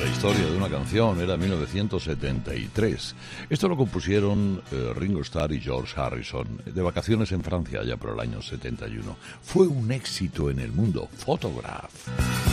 La historia de una canción era 1973. Esto lo compusieron Ringo Starr y George Harrison de vacaciones en Francia ya por el año 71. Fue un éxito en el mundo. Photograph.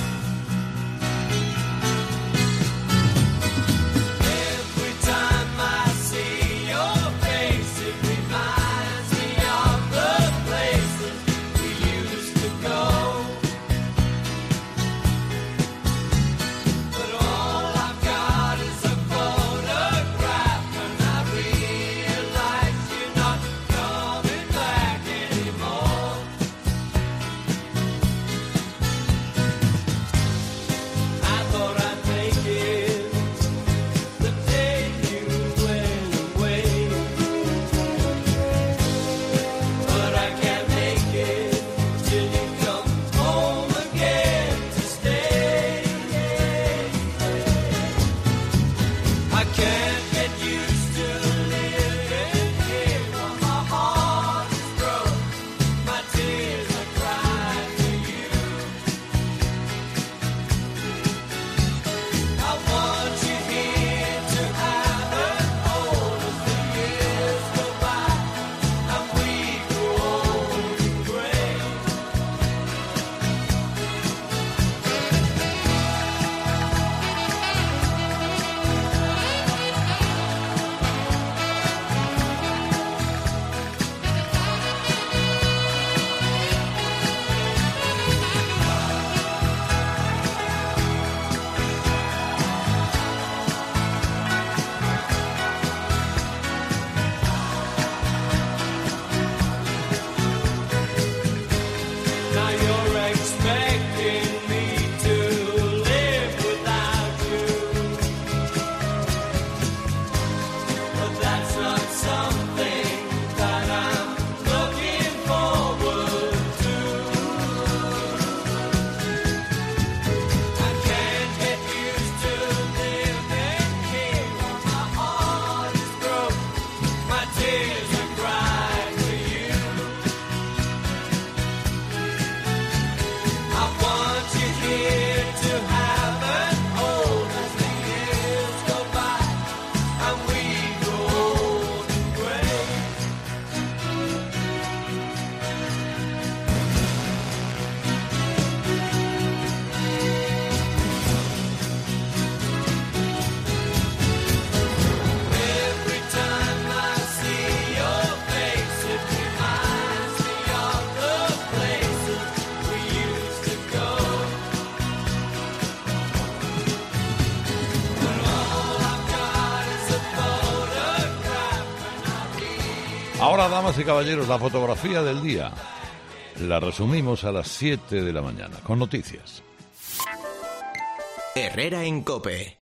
Ahora, damas y caballeros, la fotografía del día la resumimos a las 7 de la mañana, con noticias. Herrera en COPE.